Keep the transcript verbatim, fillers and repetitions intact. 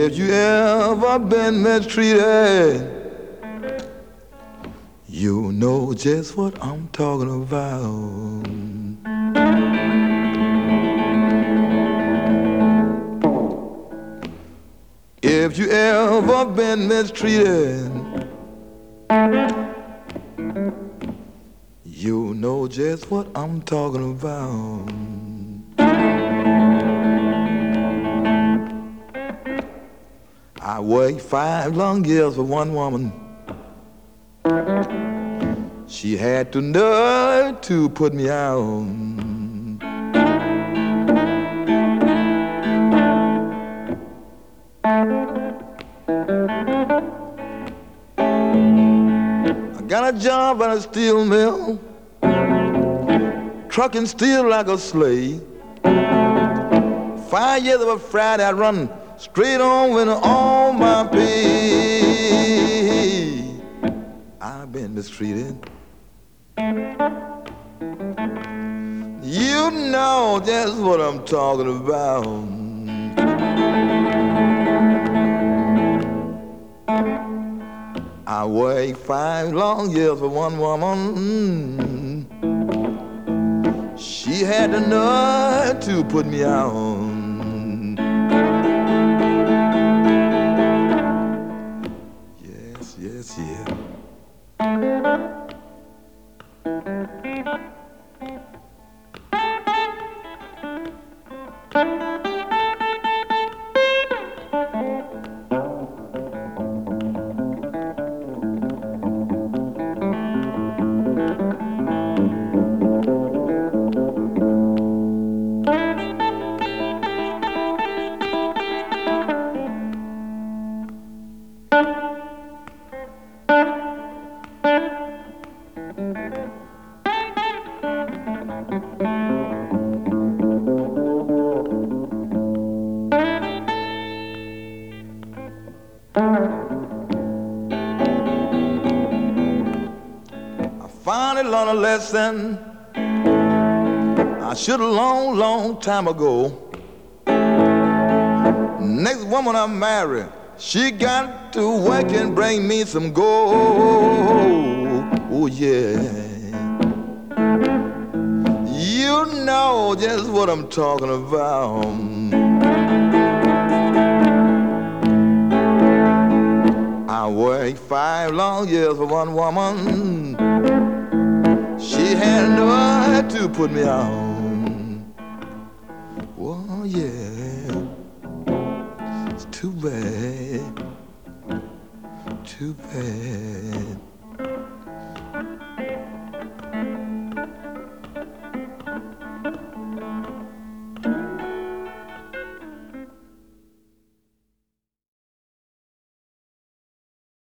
If you ever been mistreated, you know just what I'm talking about. If you ever been mistreated, you know just what I'm talking about. I worked five long years for one woman. She had the nerve to put me out. I got a job at a steel mill, trucking steel like a slave. Five years of a Friday I run straight on with all my pay. I've been mistreated. You know just what I'm talking about. I worked five long years for one woman. Mm. She had the nerve to put me out. Yes, yes, yeah. Finally learned a lesson I should have long, long time ago. Next woman I marry, she got to work and bring me some gold. Oh yeah. You know just what I'm talking about. I worked five long years for one woman. She had no right to put me out. Oh yeah, it's too bad, too bad.